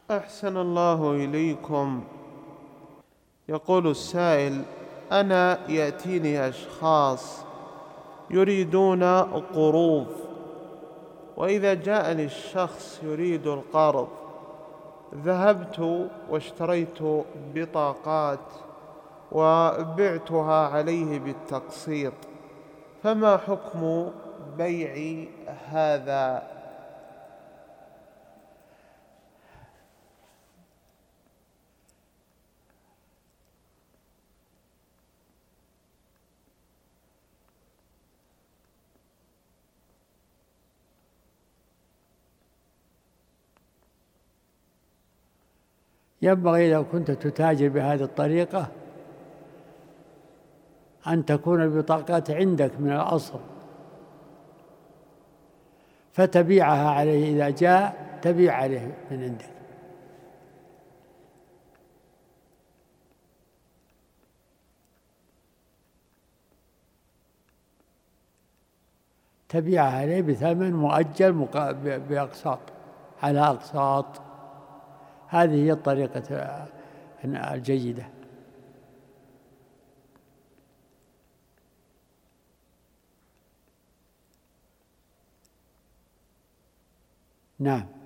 أحسن الله إليكم. يقول السائل: أنا يأتيني أشخاص يريدون قروض، وإذا جاءني الشخص يريد القرض ذهبت واشتريت بطاقات وبعتها عليه بالتقسيط، فما حكم بيع هذا؟ ينبغي لو كنت تتاجر بهذه الطريقة أن تكون البطاقات عندك من الأصل، فتبيعها عليه إذا جاء، تبيع عليه من عندك، تبيعها عليه بثمن مؤجل بأقساط، على أقساط. هذه هي الطريقة الجيدة. نعم.